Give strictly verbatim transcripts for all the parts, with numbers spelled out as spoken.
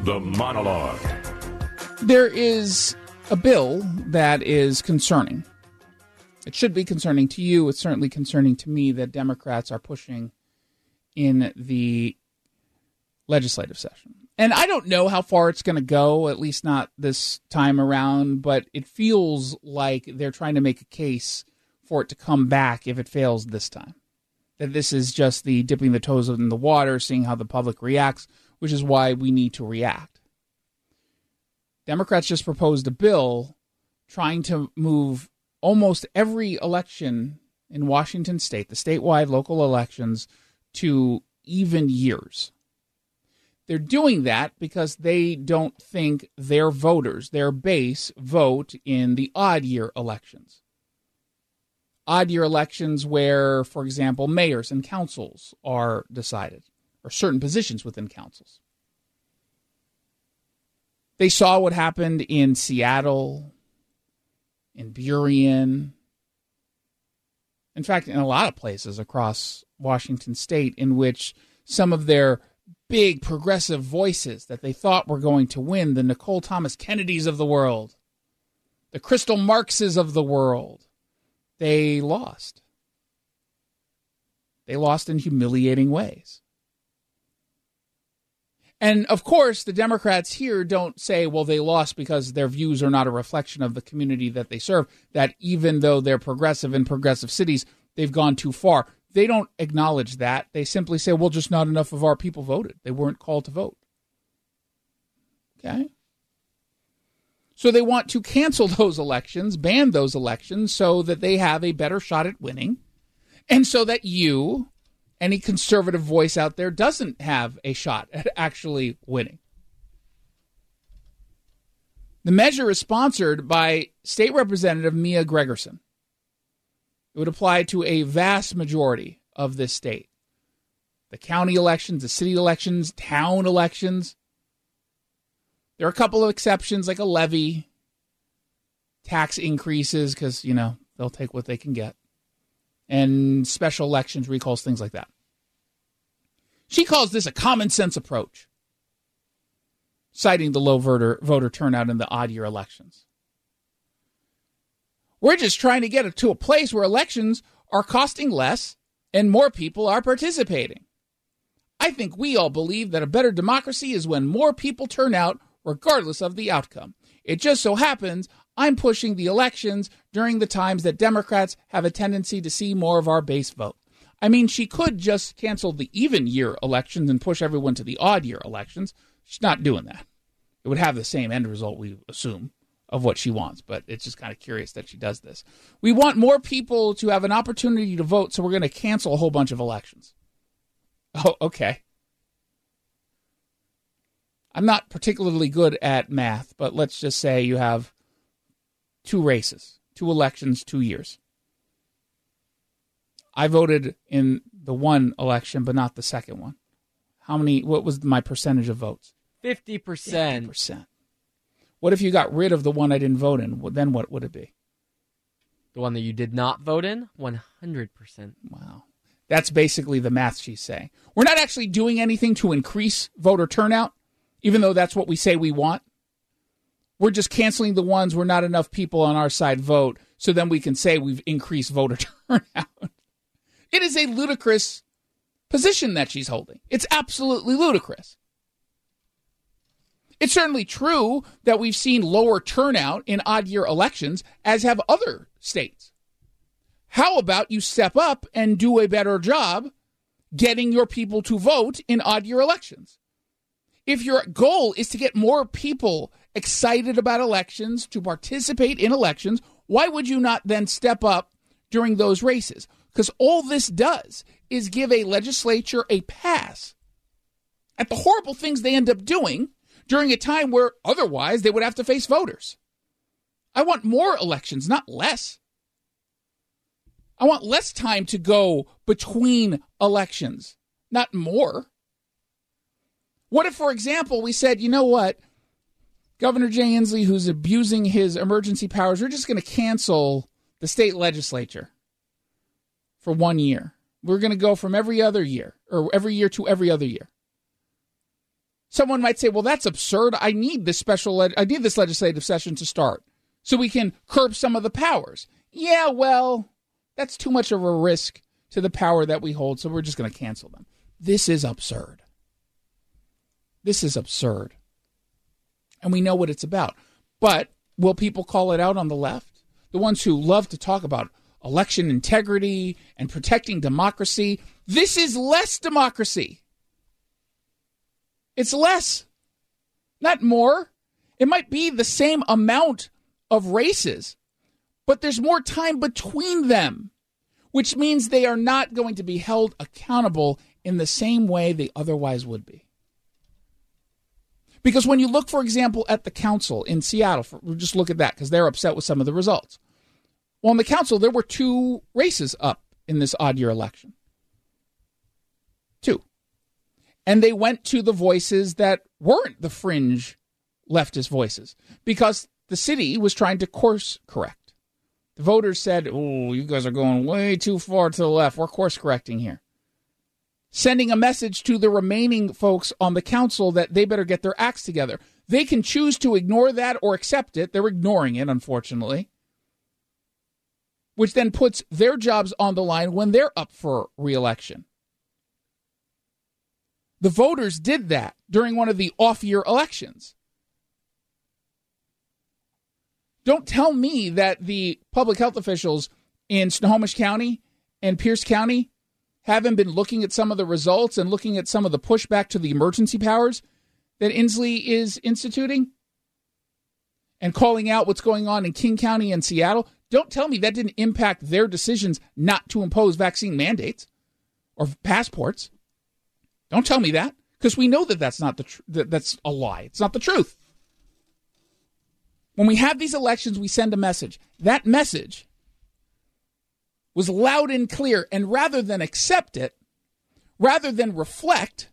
The Monologue. There is a bill that is concerning. It should be concerning to you. It's certainly concerning to me that Democrats are pushing in the legislative session. And I don't know how far it's going to go, at least not this time around, but it feels like they're trying to make a case for it to come back if it fails this time. That this is just the dipping the toes in the water, seeing how the public reacts, which is why we need to react. Democrats just proposed a bill trying to move almost every election in Washington state, the statewide local elections, to even years. They're doing that because they don't think their voters, their base, vote in the odd year elections. Odd year elections where, for example, mayors and councils are decided, or certain positions within councils. They saw what happened in Seattle, in Burien, in fact, in a lot of places across Washington state, in which some of their big progressive voices that they thought were going to win, the Nicole Thomas Kennedys of the world, the Crystal Marxes of the world, they lost. They lost in humiliating ways. And, of course, the Democrats here don't say, well, they lost because their views are not a reflection of the community that they serve, that even though they're progressive in progressive cities, they've gone too far. They don't acknowledge that. They simply say, well, just not enough of our people voted. They weren't called to vote. Okay? So they want to cancel those elections, ban those elections, so that they have a better shot at winning, and so that you, any conservative voice out there, doesn't have a shot at actually winning. The measure is sponsored by State Representative Mia Gregerson. It would apply to a vast majority of this state. The county elections, the city elections, town elections. There are a couple of exceptions, like a levy, tax increases, because, you know, they'll take what they can get, and special elections, recalls, things like that. She calls this a common sense approach, citing the low voter, voter turnout in the odd year elections. We're just trying to get it to a place where elections are costing less and more people are participating. I think we all believe that a better democracy is when more people turn out regardless of the outcome. It just so happens I'm pushing the elections during the times that Democrats have a tendency to see more of our base vote. I mean, she could just cancel the even year elections and push everyone to the odd year elections. She's not doing that. It would have the same end result, we assume, of what she wants, but it's just kind of curious that she does this. We want more people to have an opportunity to vote, so we're going to cancel a whole bunch of elections. Oh, okay. I'm not particularly good at math, but let's just say you have two races, two elections, two years. I voted in the one election, but not the second one. How many, what was my percentage of votes? fifty percent. fifty percent. What if you got rid of the one I didn't vote in? Then what would it be? The one that you did not vote in? one hundred percent. Wow. That's basically the math she's saying. We're not actually doing anything to increase voter turnout, even though that's what we say we want. We're just canceling the ones where not enough people on our side vote, so then we can say we've increased voter turnout. It is a ludicrous position that she's holding. It's absolutely ludicrous. It's certainly true that we've seen lower turnout in odd-year elections, as have other states. How about you step up and do a better job getting your people to vote in odd-year elections? If your goal is to get more people excited about elections, to participate in elections, why would you not then step up during those races? Because all this does is give a legislature a pass at the horrible things they end up doing during a time where otherwise they would have to face voters. I want more elections, not less. I want less time to go between elections, not more. What if, for example, we said, you know what, Governor Jay Inslee, who's abusing his emergency powers, we're just going to cancel the state legislature for one year. We're going to go from every other year, or every year to every other year. Someone might say, well, that's absurd. I need this special, le- I need this legislative session to start so we can curb some of the powers. Yeah, well, that's too much of a risk to the power that we hold, so we're just going to cancel them. This is absurd. This is absurd. And we know what it's about. But will people call it out on the left? The ones who love to talk about election integrity and protecting democracy. This is less democracy. It's less, not more. It might be the same amount of races, but there's more time between them, which means they are not going to be held accountable in the same way they otherwise would be. Because when you look, for example, at the council in Seattle, for, just look at that because they're upset with some of the results. Well, in the council, there were two races up in this odd year election. Two. And they went to the voices that weren't the fringe leftist voices because the city was trying to course correct. The voters said, oh, you guys are going way too far to the left. We're course correcting here. Sending a message to the remaining folks on the council that they better get their acts together. They can choose to ignore that or accept it. They're ignoring it, unfortunately, which then puts their jobs on the line when they're up for re-election. The voters did that during one of the off-year elections. Don't tell me that the public health officials in Snohomish County and Pierce County haven't been looking at some of the results and looking at some of the pushback to the emergency powers that Inslee is instituting and calling out what's going on in King County and Seattle. Don't tell me that didn't impact their decisions not to impose vaccine mandates or passports. Don't tell me that, because we know that that's not the tr- that that's a lie. It's not the truth. When we have these elections, we send a message. That message was loud and clear, and rather than accept it, rather than reflect,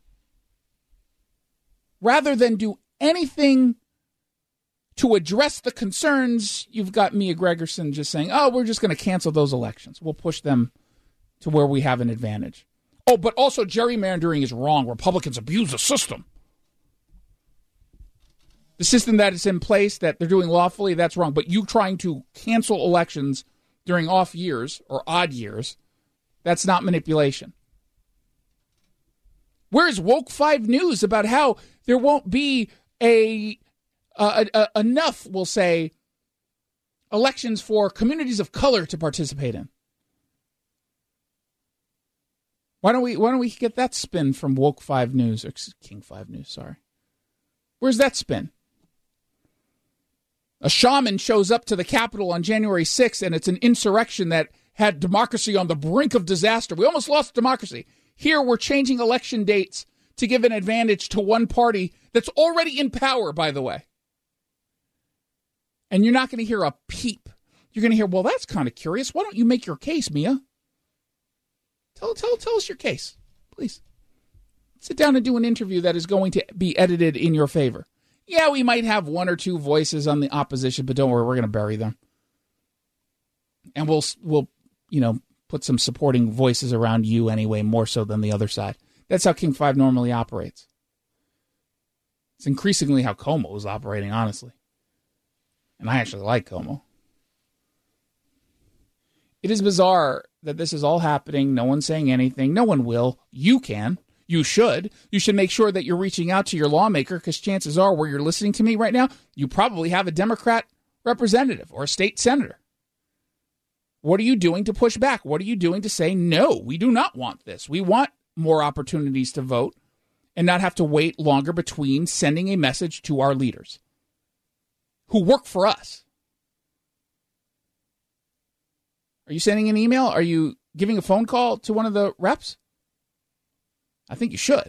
rather than do anything to address the concerns, you've got Mia Gregerson just saying, oh, we're just going to cancel those elections. We'll push them to where we have an advantage. Oh, but also gerrymandering is wrong. Republicans abuse the system. The system that is in place, that they're doing lawfully, that's wrong. But you trying to cancel elections during off years or odd years, that's not manipulation. Where's Woke five News about how there won't be a, a, a enough, we'll say, elections for communities of color to participate in? Why don't we why don't we get that spin from Woke five News, or King five News, sorry. Where's that spin? A shaman shows up to the Capitol on January sixth, and it's an insurrection that had democracy on the brink of disaster. We almost lost democracy. Here we're changing election dates to give an advantage to one party that's already in power, by the way. And you're not going to hear a peep. You're going to hear, well, that's kind of curious. Why don't you make your case, Mia? Tell, tell, tell us your case, please. Sit down and do an interview that is going to be edited in your favor. Yeah, we might have one or two voices on the opposition, but don't worry, we're going to bury them. And we'll, we'll, you know, put some supporting voices around you anyway, more so than the other side. That's how King five normally operates. It's increasingly how Como is operating, honestly. And I actually like Como. It is bizarre that this is all happening. No one's saying anything. No one will. You can. You should. You should make sure that you're reaching out to your lawmaker, because chances are where you're listening to me right now, you probably have a Democrat representative or a state senator. What are you doing to push back? What are you doing to say, no, we do not want this. We want more opportunities to vote and not have to wait longer between sending a message to our leaders who work for us. Are you sending an email? Are you giving a phone call to one of the reps? I think you should.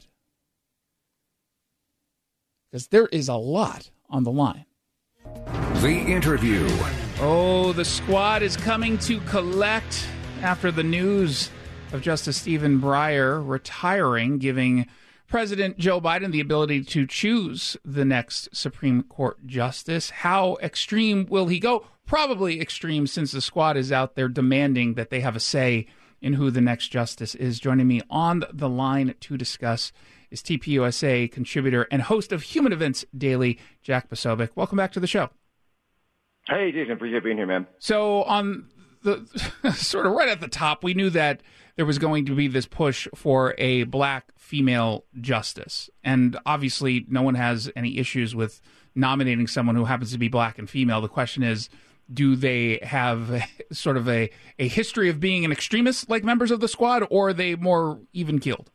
Because there is a lot on the line. The interview. Oh, the squad is coming to collect after the news of Justice Stephen Breyer retiring, giving President Joe Biden the ability to choose the next Supreme Court justice. How extreme will he go? Probably extreme, since the squad is out there demanding that they have a say in who the next justice is. Joining me on the line to discuss is T P U S A contributor and host of Human Events Daily, Jack Posobiec. Welcome back to the show. Hey, Jason. Appreciate being here, man. So on the sort of right at the top, we knew that there was going to be this push for a black female justice. And obviously, no one has any issues with nominating someone who happens to be black and female. The question is, do they have sort of a, a history of being an extremist like members of the squad, or are they more even-keeled?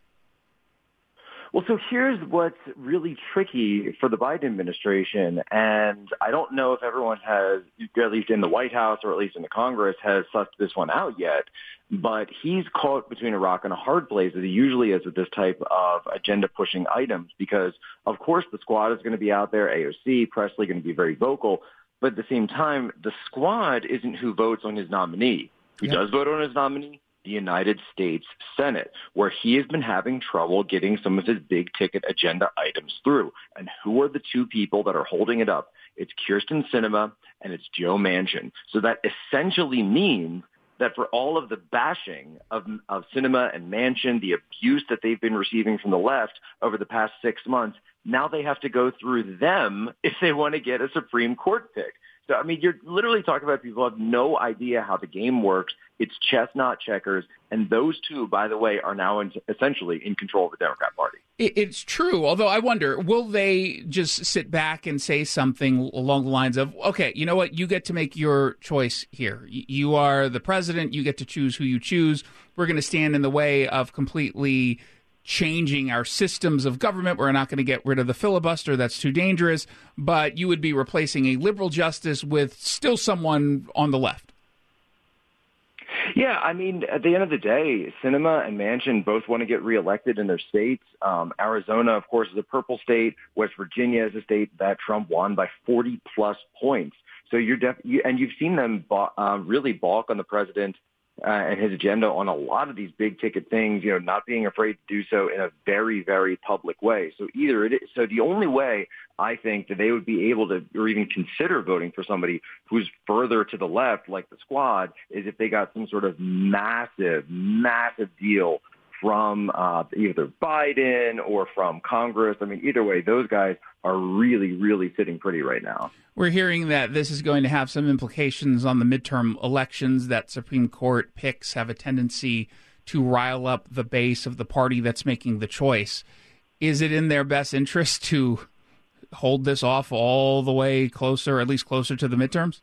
Well, so here's what's really tricky for the Biden administration, and I don't know if everyone has, at least in the White House or at least in the Congress, has sussed this one out yet, but he's caught between a rock and a hard place, as he usually is with this type of agenda-pushing items, because, of course, the squad is going to be out there, A O C, Presley going to be very vocal, but at the same time, the squad isn't who votes on his nominee. Who yep. does vote on his nominee? The United States Senate, where he has been having trouble getting some of his big-ticket agenda items through. And who are the two people that are holding it up? It's Kyrsten Sinema and it's Joe Manchin. So that essentially means that for all of the bashing of, of Sinema and Manchin, the abuse that they've been receiving from the left over the past six months, now they have to go through them if they want to get a Supreme Court pick. So, I mean, you're literally talking about people who have no idea how the game works. It's chess, not checkers. And those two, by the way, are now in, essentially in control of the Democrat Party. It's true, although I wonder, will they just sit back and say something along the lines of, okay, you know what, you get to make your choice here. You are the president. You get to choose who you choose. We're going to stand in the way of completely changing our systems of government. We're not going to get rid of the filibuster. That's too dangerous. But you would be replacing a liberal justice with still someone on the left. Yeah, I mean, at the end of the day, Sinema and Manchin both want to get reelected in their states. Um, Arizona, of course, is a purple state. West Virginia is a state that Trump won by forty plus points. So you're def- you, and you've seen them ba- uh, really balk on the president Uh, and his agenda on a lot of these big ticket things, you know, not being afraid to do so in a very, very public way. So either it is, so the only way I think that they would be able to, or even consider voting for somebody who's further to the left, like the squad, is if they got some sort of massive, massive deal from uh, either Biden or from Congress. I mean, either way, those guys are really, really sitting pretty right now. We're hearing that this is going to have some implications on the midterm elections, that Supreme Court picks have a tendency to rile up the base of the party that's making the choice. Is it in their best interest to hold this off all the way closer, at least closer to the midterms?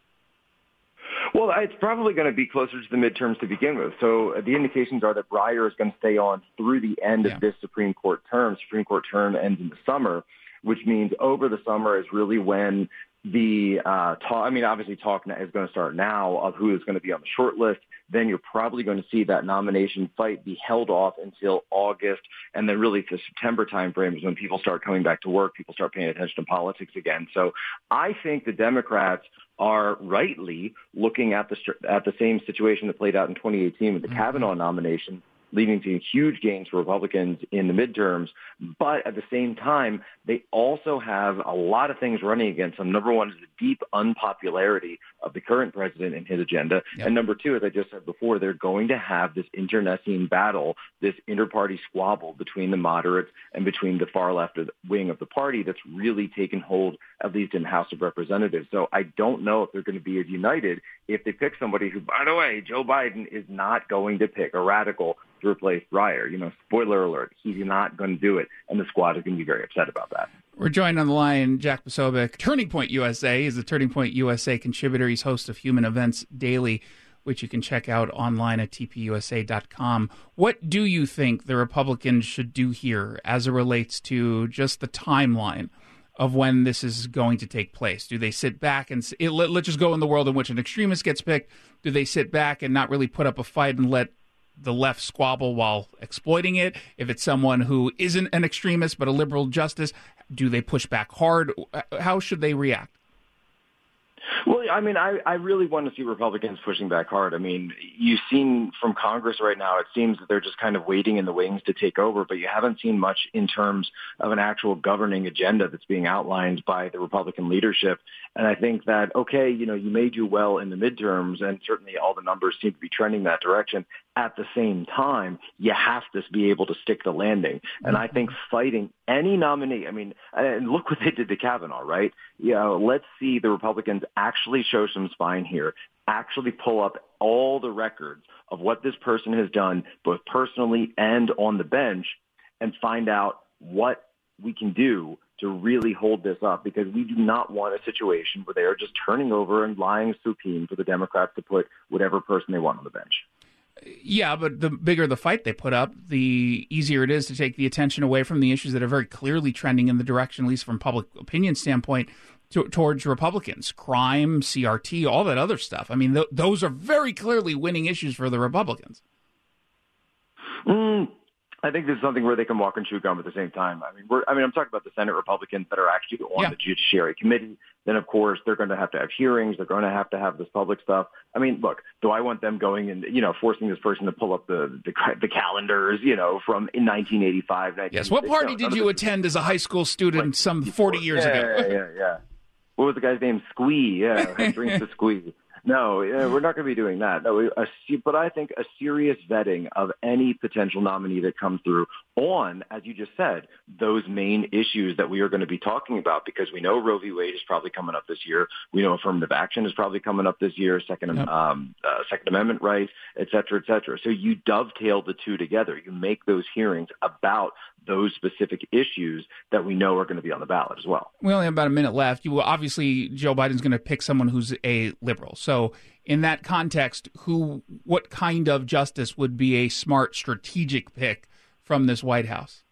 Well, it's probably going to be closer to the midterms to begin with. So uh, the indications are that Breyer is going to stay on through the end yeah. of this Supreme Court term. Supreme Court term ends in the summer, which means over the summer is really when the uh, talk, I mean, obviously talk is going to start now of who is going to be on the short list. Then you're probably going to see that nomination fight be held off until August. And then really the September timeframe is when people start coming back to work. People start paying attention to politics again. So I think the Democrats are rightly looking at the at the same situation that played out in twenty eighteen with the mm-hmm. Kavanaugh nomination, leading to huge gains for Republicans in the midterms. But at the same time, they also have a lot of things running against them. Number one is the deep unpopularity of the current president and his agenda. Yep. And number two, as I just said before, they're going to have this internecine battle, this inter-party squabble between the moderates and between the far left wing of the party that's really taken hold, at least in the House of Representatives. So I don't know if they're going to be as united if they pick somebody who, by the way, Joe Biden is not going to pick a radical to replace Breyer. You know, spoiler alert, he's not going to do it, and the squad is going to be very upset about that. We're joined on the line, Jack Posobiec, Turning Point U S A. He's the Turning Point U S A contributor. He's host of Human Events Daily, which you can check out online at T P U S A dot com. What do you think the Republicans should do here as it relates to just the timeline of when this is going to take place? Do they sit back and it, let, let's just go in the world in which an extremist gets picked? Do they sit back and not really put up a fight and let the left squabble while exploiting it? If it's someone who isn't an extremist but a liberal justice, do they push back hard? How should they react? Well, I mean, I, I really want to see Republicans pushing back hard. I mean, you've seen from Congress right now, it seems that they're just kind of waiting in the wings to take over, but you haven't seen much in terms of an actual governing agenda that's being outlined by the Republican leadership. And I think that, okay, you know, you may do well in the midterms, and certainly all the numbers seem to be trending that direction. at the same time, you have to be able to stick the landing. And I think fighting any nominee, I mean, and look what they did to Kavanaugh, right? You know, let's see the Republicans actually show some spine here, actually pull up all the records of what this person has done, both personally and on the bench, and find out what we can do to really hold this up, because we do not want a situation where they are just turning over and lying supine for the Democrats to put whatever person they want on the bench. Yeah, but the bigger the fight they put up, the easier it is to take the attention away from the issues that are very clearly trending in the direction, at least from public opinion standpoint, to, towards Republicans. Crime, C R T, all that other stuff. I mean, th- those are very clearly winning issues for the Republicans. Mm, I think there's something where they can walk and chew gum at the same time. I mean, we're, I mean, I'm talking about the Senate Republicans that are actually on yeah. the Judiciary Committee. Then, of course, they're going to have to have hearings. They're going to have to have this public stuff. I mean, look, do I want them going and, you know, forcing this person to pull up the the, the calendars, you know, from in nineteen eighty-five? Yes. What party no, did you attend as a high school student like, some forty years yeah, ago? Yeah, yeah, yeah. What was the guy's name? Squee. Yeah, drinks the Squee. No, yeah, we're not going to be doing that. No, a, but I think a serious vetting of any potential nominee that comes through on, as you just said, those main issues that we are going to be talking about, because we know Roe v. Wade is probably coming up this year. We know affirmative action is probably coming up this year, Second, yep. um, uh, Second Amendment rights, et cetera, et cetera. So you dovetail the two together. You make those hearings about those specific issues that we know are going to be on the ballot as well. We only have about a minute left. You will, obviously, Joe Biden's going to pick someone who's a liberal. So in that context, who, what kind of justice would be a smart strategic pick from this White House?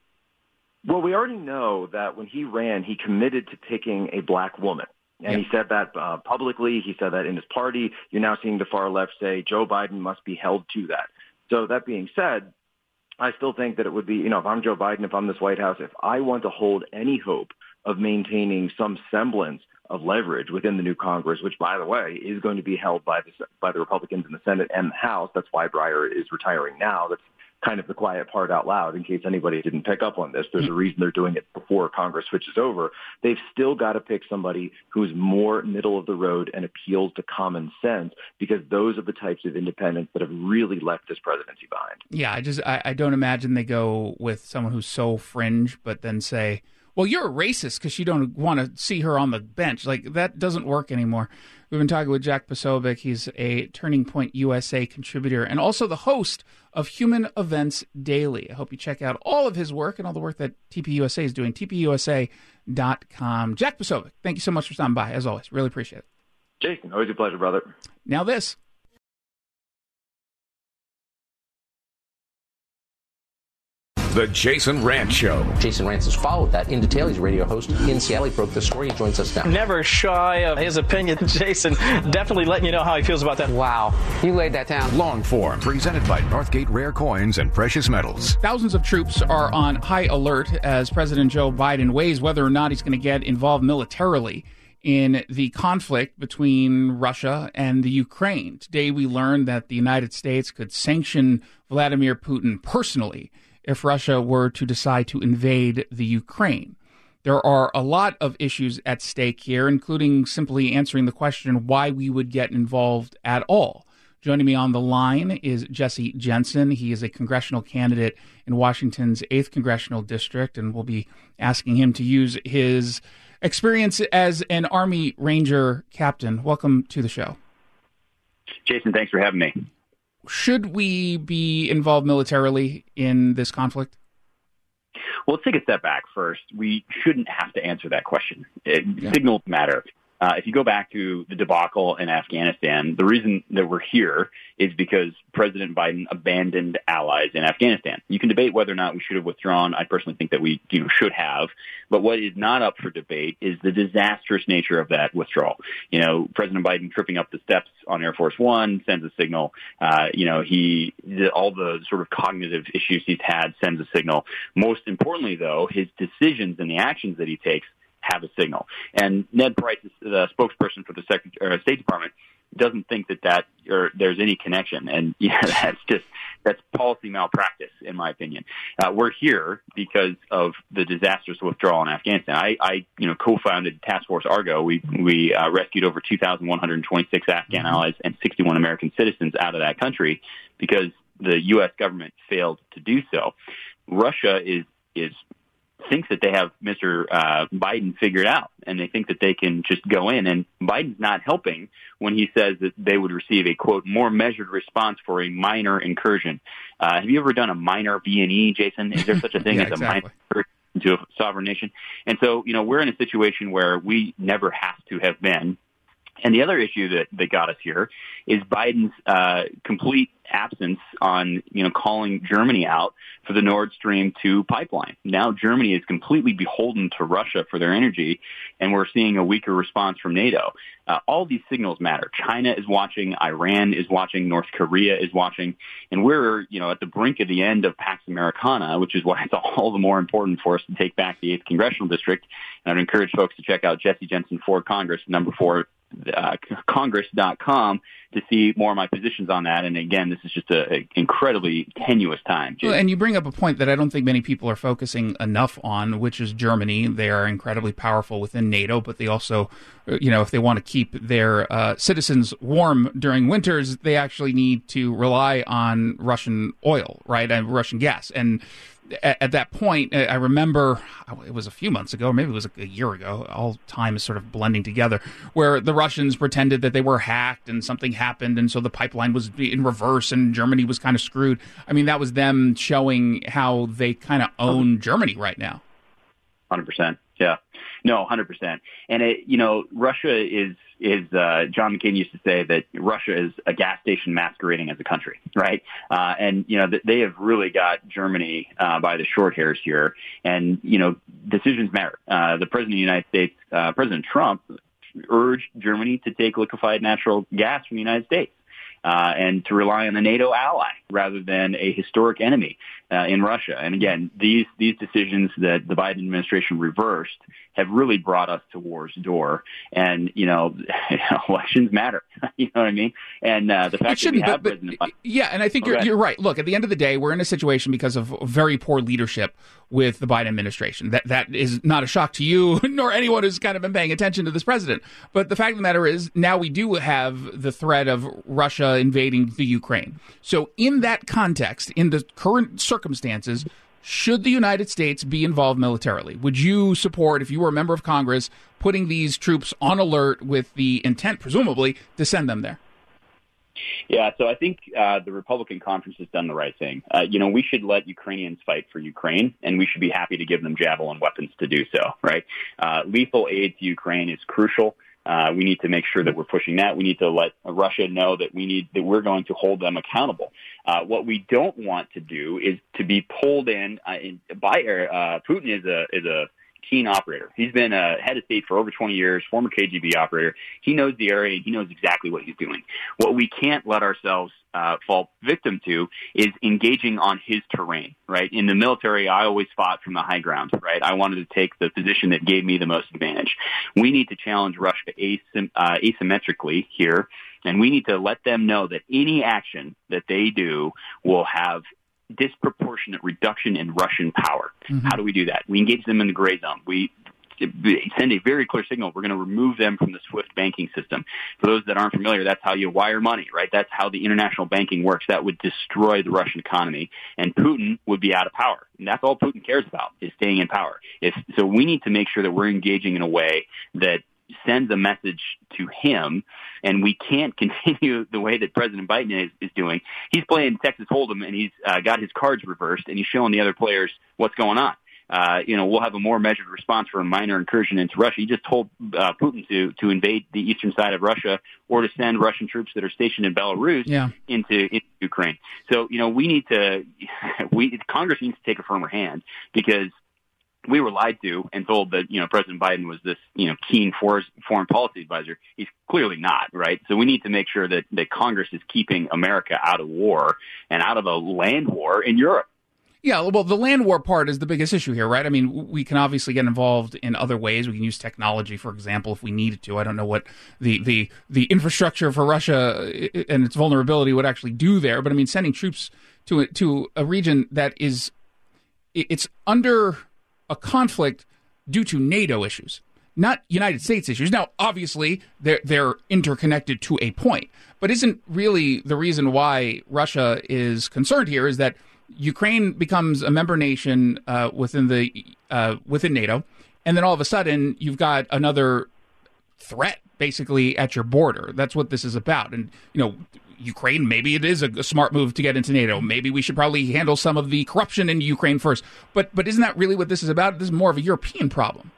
Well, we already know that when he ran, he committed to picking a black woman. And yep. he said that uh, publicly. He said that in his party. You're now seeing the far left say Joe Biden must be held to that. So that being said, I still think that it would be, you know, if I'm Joe Biden, if I'm this White House, if I want to hold any hope of maintaining some semblance of leverage within the new Congress, which, by the way, is going to be held by the by the Republicans in the Senate and the House. That's why Breyer is retiring now. That's kind of the quiet part out loud, in case anybody didn't pick up on this. There's a reason they're doing it before Congress switches over. They've still got to pick somebody who's more middle of the road and appeals to common sense, because those are the types of independents that have really left this presidency behind. Yeah, I just I, I don't imagine they go with someone who's so fringe, but then say, well, you're a racist because you don't want to see her on the bench. Like, that doesn't work anymore. We've been talking with Jack Posobiec. He's a Turning Point U S A contributor and also the host of Human Events Daily. I hope you check out all of his work and all the work that T P U S A is doing, T P U S A dot com. Jack Posobiec, thank you so much for stopping by, as always. Really appreciate it. Jason, always a pleasure, brother. Now this. The Jason Rantz Show. Jason Rantz has followed that in detail. He's a radio host in Seattle. He broke the story. He joins us now. Never shy of his opinion. Jason definitely letting you know how he feels about that. Wow. You laid that down. Long form, presented by Northgate Rare Coins and Precious Metals. Thousands of troops are on high alert as President Joe Biden weighs whether or not he's going to get involved militarily in the conflict between Russia and the Ukraine. Today we learned that the United States could sanction Vladimir Putin personally if Russia were to decide to invade the Ukraine. There are a lot of issues at stake here, including simply answering the question why we would get involved at all. Joining me on the line is Jesse Jensen. He is a congressional candidate in Washington's eighth Congressional District, and we'll be asking him to use his experience as an Army Ranger captain. Welcome to the show. Jason, thanks for having me. Should we be involved militarily in this conflict? Well, let's take a step back first. We shouldn't have to answer that question. It, yeah. Signals matter. Uh, if you go back to the debacle in Afghanistan, the reason that we're here is because President Biden abandoned allies in Afghanistan. You can debate whether or not we should have withdrawn. I personally think that we you know, should have. But what is not up for debate is the disastrous nature of that withdrawal. You know, President Biden tripping up the steps on Air Force One sends a signal. Uh, you know, he the, all the sort of cognitive issues he's had sends a signal. Most importantly, though, his decisions and the actions that he takes have a signal. And Ned Price, the spokesperson for the Secretary, or State Department, doesn't think that that or there's any connection. And yeah, that's just that's policy malpractice, in my opinion. Uh, we're here because of the disastrous withdrawal in Afghanistan. I, I you know, co-founded Task Force Argo. We we uh, rescued over two thousand one hundred twenty-six Afghan mm-hmm. allies and sixty-one American citizens out of that country because the U S government failed to do so. Russia is is thinks that they have Mister Uh, Biden figured out, and they think that they can just go in. And Biden's not helping when he says that they would receive a, quote, more measured response for a minor incursion. Uh, have you ever done a minor B and E, Jason? Is there such a thing yeah, as exactly. a minor incursion into a sovereign nation? And so, you know, we're in a situation where we never have to have been. And the other issue that, that got us here is Biden's uh, complete absence on, you know, calling Germany out for the Nord Stream two pipeline. Now Germany is completely beholden to Russia for their energy, and we're seeing a weaker response from NATO. Uh, all these signals matter. China is watching, Iran is watching, North Korea is watching, and we're, you know, at the brink of the end of Pax Americana, which is why it's all the more important for us to take back the eighth Congressional District. And I'd encourage folks to check out Jesse Jensen for Congress, number four, Uh, congress dot com to see more of my positions on that. And again, this is just an incredibly tenuous time. Well, and you bring up a point that I don't think many people are focusing enough on, which is Germany. They are incredibly powerful within NATO, but they also, you know, if they want to keep their uh, citizens warm during winters, they actually need to rely on Russian oil, right, and Russian gas. And At, at that point, I remember it was a few months ago, or maybe it was a year ago. All time is sort of blending together, where the Russians pretended that they were hacked and something happened, and so the pipeline was in reverse, and Germany was kind of screwed. I mean, that was them showing how they kind of own Germany right now. one hundred percent. Yeah. No, one hundred percent. And, it, you know, Russia is, is uh, John McCain used to say that Russia is a gas station masquerading as a country, right? Uh, and, you know, they have really got Germany uh, by the short hairs here. And, you know, decisions matter. Uh, the President of the United States, uh, President Trump, urged Germany to take liquefied natural gas from the United States. Uh, and to rely on a NATO ally rather than a historic enemy uh, in Russia. And again, these these decisions that the Biden administration reversed have really brought us to war's door. And, you know, elections matter. You know what I mean? And uh, the fact that we have but, President but, Yeah, and I think you're, you're right. Look, at the end of the day, we're in a situation because of very poor leadership with the Biden administration. That That is not a shock to you, nor anyone who's kind of been paying attention to this president. But the fact of the matter is, now we do have the threat of Russia invading the Ukraine. So in that context, in the current circumstances, should the United States be involved militarily? Would you support, if you were a member of Congress, putting these troops on alert with the intent, presumably, to send them there? Yeah, so I think uh, the Republican conference has done the right thing. Uh, you know, we should let Ukrainians fight for Ukraine, and we should be happy to give them Javelin weapons to do so, right? Uh, lethal aid to Ukraine is crucial. Uh, we need to make sure that we're pushing that. We need to let Russia know that we need that we're going to hold them accountable. Uh, what we don't want to do is to be pulled in, uh, in by uh, Putin is a is a keen operator. He's been a head of state for over twenty years, former K G B operator. He knows the area. He knows exactly what he's doing. What we can't let ourselves uh, fall victim to is engaging on his terrain, right? In the military, I always fought from the high ground, right? I wanted to take the position that gave me the most advantage. We need to challenge Russia asym- uh, asymmetrically here, and we need to let them know that any action that they do will have disproportionate reduction in Russian power. Mm-hmm. How do we do that? We engage them in the gray zone. We send a very clear signal. We're going to remove them from the SWIFT banking system. For those that aren't familiar, that's how you wire money, right? That's how the international banking works. That would destroy the Russian economy, and Putin would be out of power. And that's all Putin cares about, is staying in power. If, so we need to make sure that we're engaging in a way that sends a message to him, and we can't continue the way that President Biden is, is doing. He's playing Texas Hold'em, and he's uh, got his cards reversed, and he's showing the other players what's going on. Uh, you know, we'll have a more measured response for a minor incursion into Russia. He just told uh, Putin to to invade the eastern side of Russia, or to send Russian troops that are stationed in Belarus yeah. into, into Ukraine. So, you know, we need to, we Congress needs to take a firmer hand, because we were lied to and told that, you know, President Biden was this, you know, keen foreign policy advisor. He's clearly not, right? So we need to make sure that, that Congress is keeping America out of war and out of a land war in Europe. Yeah, well, the land war part is the biggest issue here, right? I mean, we can obviously get involved in other ways. We can use technology, for example, if we needed to. I don't know what the, the, the infrastructure for Russia and its vulnerability would actually do there. But, I mean, sending troops to a, to a region that is it's under a conflict due to NATO issues, not United States issues. Now, obviously, they're, they're interconnected to a point. But isn't really the reason why Russia is concerned here is that Ukraine becomes a member nation uh, within the uh, within NATO, and then all of a sudden you've got another threat basically at your border. That's what this is about. And you know, Ukraine, maybe it is a, a smart move to get into NATO. Maybe we should probably handle some of the corruption in Ukraine first. But but isn't that really what this is about? This is more of a European problem.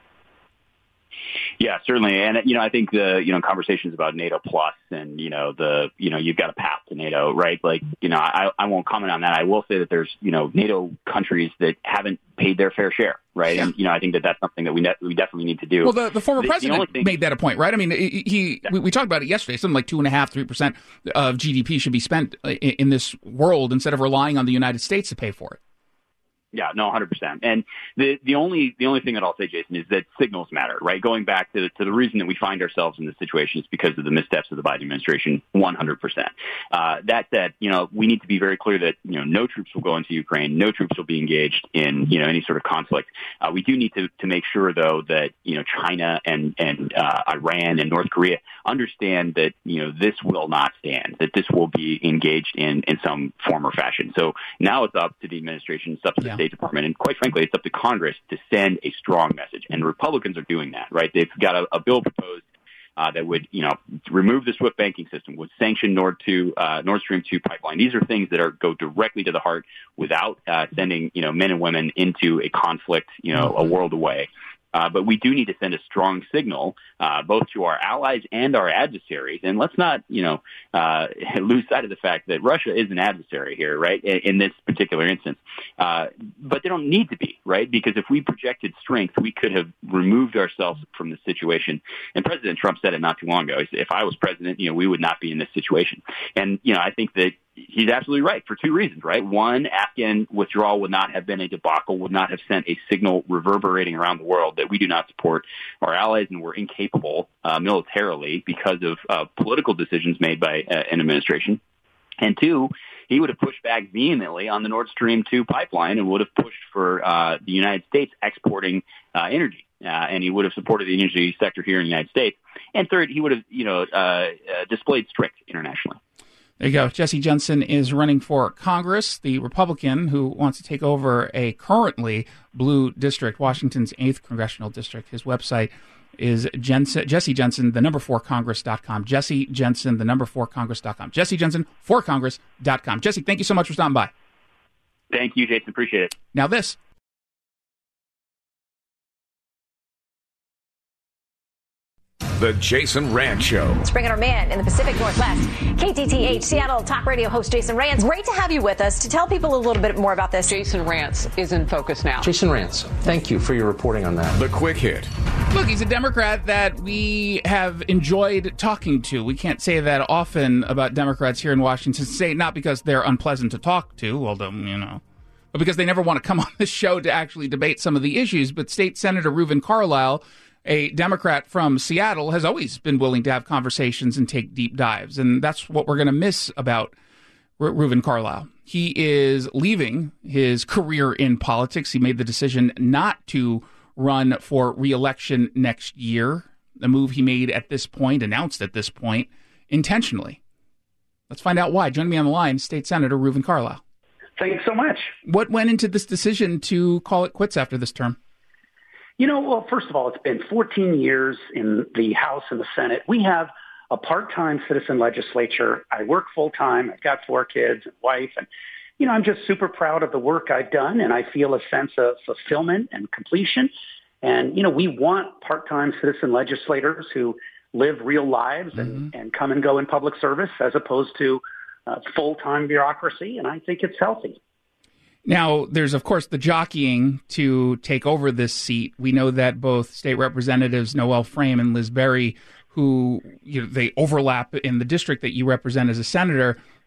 Yeah, certainly. And, you know, I think the, you know, conversations about NATO plus and, you know, the, you know, you've got a path to NATO, right? Like, you know, I, I won't comment on that. I will say that there's, you know, NATO countries that haven't paid their fair share, right? Yeah. And, you know, I think that that's something that we ne- we definitely need to do. Well, the, the former the, president the thing- made that a point, right? I mean, he, he yeah. we, we talked about it yesterday. Something like two and a half, three percent of G D P should be spent in, in this world instead of relying on the United States to pay for it. Yeah, no, one hundred percent. And the the only the only thing that I'll say, Jason, is that signals matter, right? Going back to, to the reason that we find ourselves in this situation is because of the missteps of the Biden administration, one hundred percent. Uh, that said, you know, we need to be very clear that, you know, no troops will go into Ukraine, no troops will be engaged in, you know, any sort of conflict. Uh, we do need to, to make sure, though, that, you know, China and, and uh, Iran and North Korea understand that, you know, this will not stand, that this will be engaged in, in some form or fashion. So now it's up to the administration, it's up to the yeah. State Department, and quite frankly, it's up to Congress to send a strong message. And Republicans are doing that, right? They've got a, a bill proposed uh, that would, you know, remove the SWIFT banking system, would sanction Nord two, uh, Nord Stream two pipeline. These are things that are go directly to the heart without uh, sending, you know, men and women into a conflict, you know, a world away. Uh, but we do need to send a strong signal, uh, both to our allies and our adversaries. And let's not, you know, uh, lose sight of the fact that Russia is an adversary here, right, in, in this particular instance. Uh, but they don't need to be, right, because if we projected strength, we could have removed ourselves from the situation. And President Trump said it not too long ago. He said, if I was president, you know, we would not be in this situation. And, you know, I think that he's absolutely right for two reasons, right? One, Afghan withdrawal would not have been a debacle, would not have sent a signal reverberating around the world that we do not support our allies and we're incapable uh, militarily because of uh, political decisions made by uh, an administration. And two, he would have pushed back vehemently on the Nord Stream two pipeline and would have pushed for uh, the United States exporting uh, energy. Uh, and he would have supported the energy sector here in the United States. And third, he would have, you know, uh, uh, displayed strength internationally. There you go. Jesse Jensen is running for Congress, the Republican who wants to take over a currently blue district, Washington's eighth congressional district. His website is Jensen, Jesse Jensen, the number four Congress dot com. Jesse Jensen, the number four Congress dot com. Jesse Jensen, for Congress dot com. Jesse, thank you so much for stopping by. Thank you, Jason. Appreciate it. Now this. The Jason Rantz Show. Let's bring in our man in the Pacific Northwest, K T T H Seattle talk radio host Jason Rantz. Great to have you with us to tell people a little bit more about this. Jason Rantz is in focus now. Jason Rantz, thank you for your reporting on that. The quick hit. Look, he's a Democrat that we have enjoyed talking to. We can't say that often about Democrats here in Washington State, not because they're unpleasant to talk to, although, you know, but because they never want to come on the show to actually debate some of the issues. But State Senator Reuven Carlyle, a Democrat from Seattle, has always been willing to have conversations and take deep dives. And that's what we're going to miss about Re- Reuven Carlyle. He is leaving his career in politics. He made the decision not to run for re-election next year, a move he made at this point, announced at this point, intentionally. Let's find out why. Joining me on the line, State Senator Reuven Carlyle. Thanks so much. What went into this decision to call it quits after this term? You know, well, first of all, it's been fourteen years in the House and the Senate. We have a part-time citizen legislature. I work full-time. I've got four kids and wife. And, you know, I'm just super proud of the work I've done, and I feel a sense of fulfillment and completion. And, you know, we want part-time citizen legislators who live real lives and, mm-hmm. and come and go in public service as opposed to uh, full-time bureaucracy, and I think it's healthy. Now, there's, of course, the jockeying to take over this seat. We know that both state representatives Noel Frame and Liz Berry, who, you know, they overlap in the district that you represent as a senator,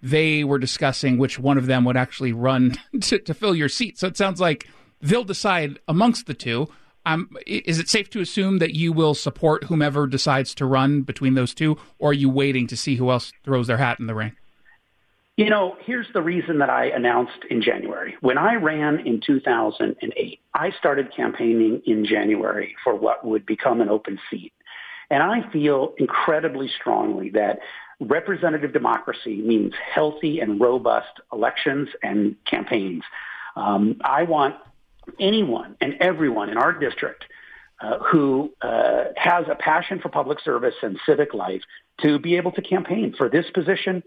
they were discussing which one of them would actually run to, to fill your seat. So it sounds like they'll decide amongst the two. Um, is it safe to assume that you will support whomever decides to run between those two, or are you waiting to see who else throws their hat in the ring? You know, here's the reason that I announced in January. When I ran in two thousand eight, I started campaigning in January for what would become an open seat. And I feel incredibly strongly that representative democracy means healthy and robust elections and campaigns. Um, I want anyone and everyone in our district uh, who uh, has a passion for public service and civic life to be able to campaign for this position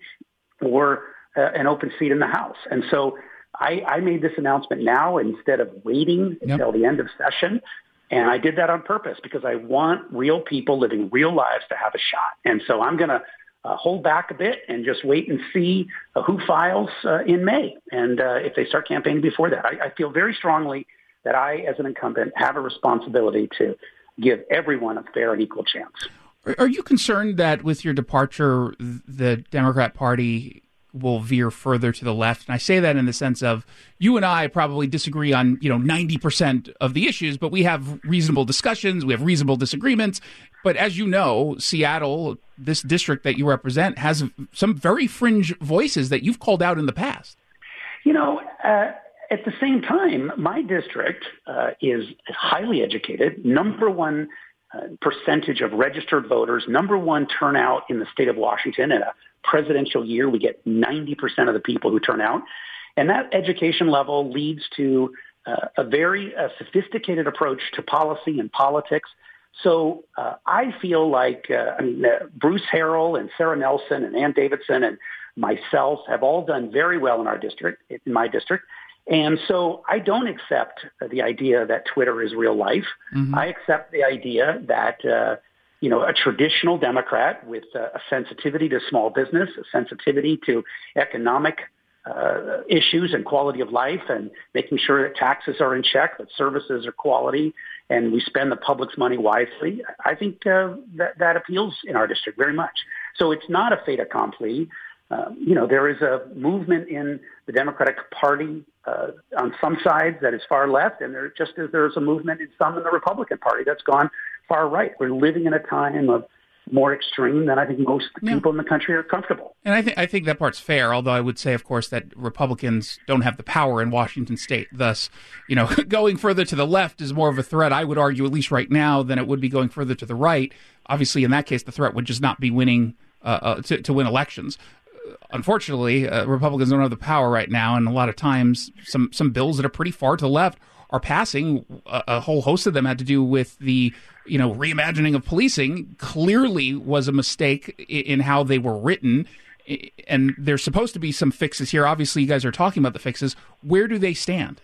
or uh, an open seat in the House. And so I, I made this announcement now instead of waiting yep. until the end of session. And I did that on purpose because I want real people living real lives to have a shot. And so I'm going to Uh, hold back a bit and just wait and see uh, who files uh, in May. And uh, if they start campaigning before that, I, I feel very strongly that I, as an incumbent, have a responsibility to give everyone a fair and equal chance. Are you concerned that with your departure, the Democrat Party will veer further to the left? And I say that in the sense of you and I probably disagree on, you know, ninety percent of the issues, but we have reasonable discussions. We have reasonable disagreements. But as you know, Seattle, this district that you represent, has some very fringe voices that you've called out in the past. You know, uh, at the same time, my district uh, is highly educated, number one uh, percentage of registered voters, number one turnout in the state of Washington. In a presidential year, we get ninety percent of the people who turn out. And that education level leads to uh, a very uh, sophisticated approach to policy and politics. So uh, I feel like uh, I mean, uh, Bruce Harrell and Sarah Nelson and Ann Davidson and myself have all done very well in our district, in my district. And so I don't accept the idea that Twitter is real life. Mm-hmm. I accept the idea that, uh, you know, a traditional Democrat with uh, a sensitivity to small business, a sensitivity to economic uh, issues and quality of life and making sure that taxes are in check, that services are quality, and we spend the public's money wisely. I think uh, that, that appeals in our district very much. So it's not a fait accompli. Uh, you know, there is a movement in the Democratic Party uh, on some sides that is far left, and there just as there's a movement in some in the Republican Party that's gone far right. We're living in a time of more extreme than I think most yeah. people in the country are comfortable. And I think I think that part's fair, although I would say, of course, that Republicans don't have the power in Washington state. Thus, you know, going further to the left is more of a threat, I would argue, at least right now, than it would be going further to the right. Obviously, in that case, the threat would just not be winning uh, uh, to, to win elections. Unfortunately, uh, Republicans don't have the power right now, and a lot of times some, some bills that are pretty far to the left are passing. A, a whole host of them had to do with the, you know, reimagining of policing. Clearly was a mistake in, in how they were written, and there's supposed to be some fixes here. Obviously, you guys are talking about the fixes. Where do they stand?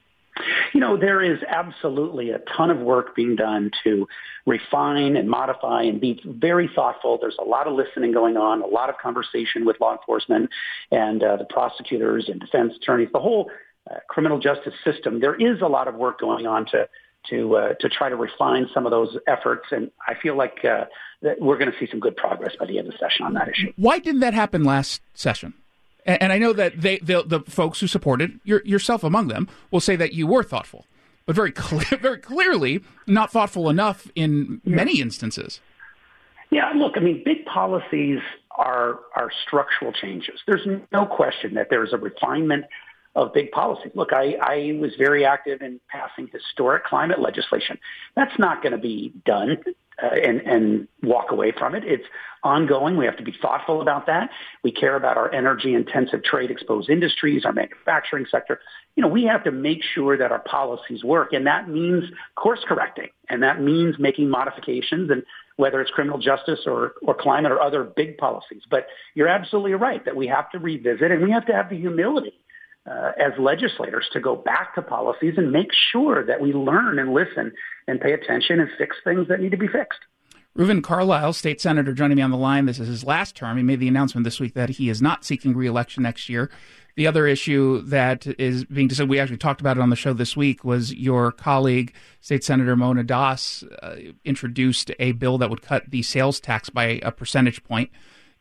You know, there is absolutely a ton of work being done to refine and modify and be very thoughtful. There's a lot of listening going on, a lot of conversation with law enforcement and uh, the prosecutors and defense attorneys, the whole uh, criminal justice system. There is a lot of work going on to to uh, to try to refine some of those efforts, and I feel like uh, that we're going to see some good progress by the end of the session on that issue. Why didn't that happen last session? And I know that they, the, the folks who supported, your, yourself among them, will say that you were thoughtful, but very clear, very clearly not thoughtful enough in yeah. many instances. Yeah, look, I mean, big policies are are structural changes. There's no question that there's a refinement of big policy. Look, I, I was very active in passing historic climate legislation. That's not going to be done uh, and, and walk away from it. It's ongoing. We have to be thoughtful about that. We care about our energy-intensive trade-exposed industries, our manufacturing sector. You know, we have to make sure that our policies work, and that means course-correcting, and that means making modifications, and whether it's criminal justice or, or climate or other big policies. But you're absolutely right that we have to revisit, and we have to have the humility Uh, as legislators to go back to policies and make sure that we learn and listen and pay attention and fix things that need to be fixed. Reuven Carlyle, state senator, joining me on the line. This is his last term. He made the announcement this week that he is not seeking re-election next year. The other issue that is being discussed, we actually talked about it on the show this week, was your colleague, State Senator Mona Das, uh, introduced a bill that would cut the sales tax by a percentage point.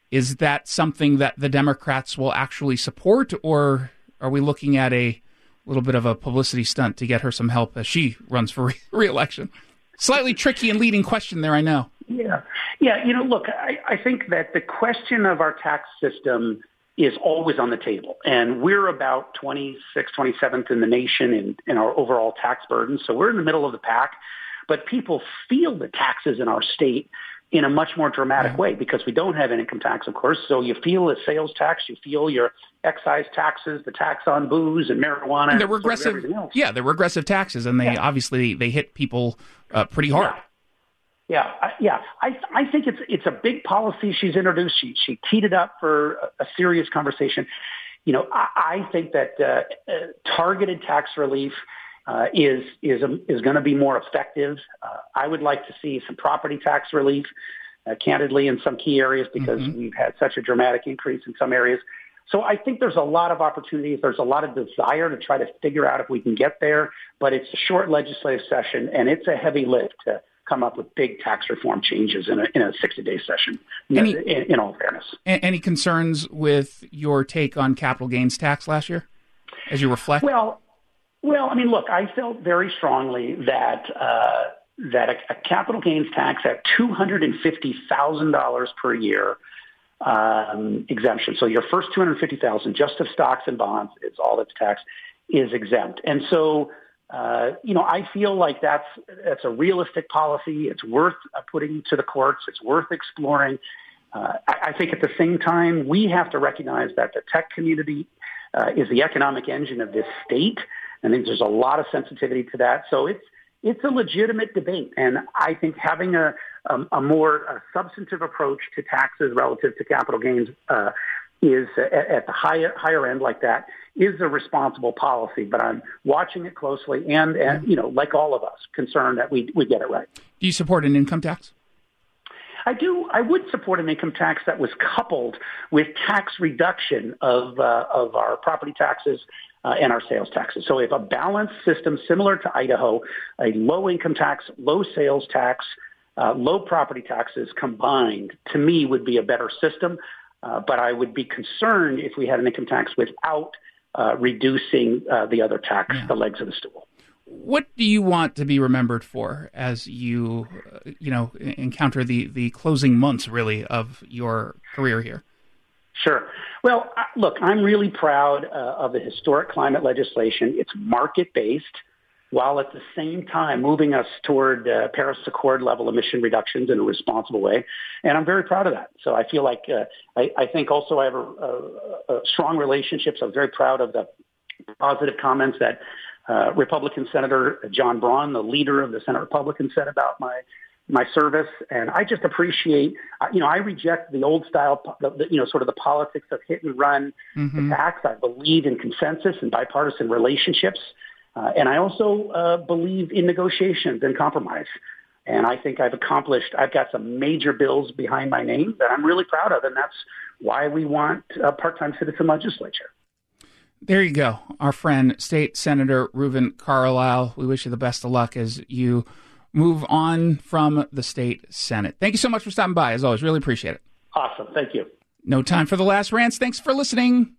Is that something that the Democrats will actually support, or are we looking at a little bit of a publicity stunt to get her some help as she runs for re- re-election? Slightly tricky and leading question there, I know. Yeah. Yeah, you know, look, I, I think that the question of our tax system is always on the table. And we're about twenty-sixth, twenty-seventh in the nation in, in our overall tax burden. So we're in the middle of the pack. But people feel the taxes in our state in a much more dramatic way because we don't have an income tax, of course. So you feel the sales tax, you feel your excise taxes, the tax on booze and marijuana. And they're regressive. Sort of yeah, they're regressive taxes, and they yeah. obviously they hit people uh, pretty hard. Yeah, yeah, I, yeah. I I think it's it's a big policy she's introduced. She she teed it up for a, a serious conversation. You know, I, I think that uh, uh, targeted tax relief Uh, is is a, is going to be more effective. Uh, I would like to see some property tax relief, uh, candidly, in some key areas because mm-hmm. we've had such a dramatic increase in some areas. So I think there's a lot of opportunities. There's a lot of desire to try to figure out if we can get there, but it's a short legislative session, and it's a heavy lift to come up with big tax reform changes in a in a sixty-day session, any, in, in all fairness. Any concerns with your take on capital gains tax last year as you reflect? Well, Well, I mean, look, I felt very strongly that uh, that a, a capital gains tax at two hundred fifty thousand dollars per year um, exemption. So your first two hundred fifty thousand dollars just of stocks and bonds, it's all that's taxed, is exempt. And so, uh, you know, I feel like that's that's a realistic policy. It's worth uh, putting to the courts. It's worth exploring. Uh, I, I think at the same time, we have to recognize that the tech community uh, is the economic engine of this state. I think there's a lot of sensitivity to that. So it's it's a legitimate debate. And I think having a, a, a more a substantive approach to taxes relative to capital gains uh, is at, at the higher higher end like that is a responsible policy. But I'm watching it closely and, and you know, like all of us, concerned that we, we get it right. Do you support an income tax? I do. I would support an income tax that was coupled with tax reduction of uh, of our property taxes uh, and our sales taxes. So if a balanced system similar to Idaho, a low income tax, low sales tax, uh, low property taxes combined, to me would be a better system. Uh, but I would be concerned if we had an income tax without uh, reducing uh, the other tax, yeah. the legs of the stool. What do you want to be remembered for as you, uh, you know, encounter the, the closing months, really, of your career here? Sure. Well, look, I'm really proud uh, of the historic climate legislation. It's market-based, while at the same time moving us toward uh, Paris Accord level emission reductions in a responsible way. And I'm very proud of that. So I feel like uh, I, I think also I have a, a, a strong relationships. I'm very proud of the positive comments that Uh, Republican Senator John Braun, the leader of the Senate Republicans, said about my my service, and I just appreciate. You know, I reject the old style, the, the, you know, sort of the politics of hit and run mm-hmm. attacks. I believe in consensus and bipartisan relationships, uh, and I also uh, believe in negotiations and compromise. And I think I've accomplished. I've got some major bills behind my name that I'm really proud of, and that's why we want a part-time citizen legislature. There you go. Our friend, State Senator Reuven Carlile. We wish you the best of luck as you move on from the state Senate. Thank you so much for stopping by, as always. Really appreciate it. Awesome. Thank you. No time for the last rants. Thanks for listening.